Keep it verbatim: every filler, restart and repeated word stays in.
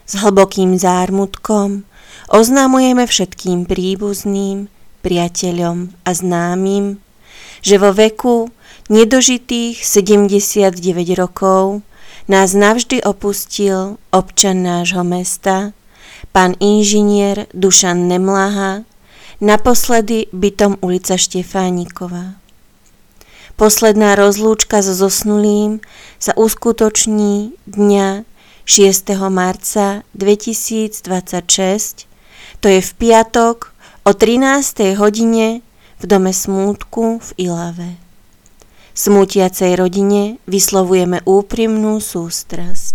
S hlbokým zármutkom oznámujeme všetkým príbuzným, priateľom a známym, že vo veku nedožitých sedemdesiatdeväť rokov nás navždy opustil občan nášho mesta, pán inžinier Dušan Nemláha, naposledy bytom ulica Štefánikova. Posledná rozlúčka so zosnulým sa uskutoční dňa šiesteho marca dvetisícdvadsaťšesť, to je v piatok o trinástej hodine v dome smútku v Ilave. Smútiacej rodine vyslovujeme úprimnú sústrasť.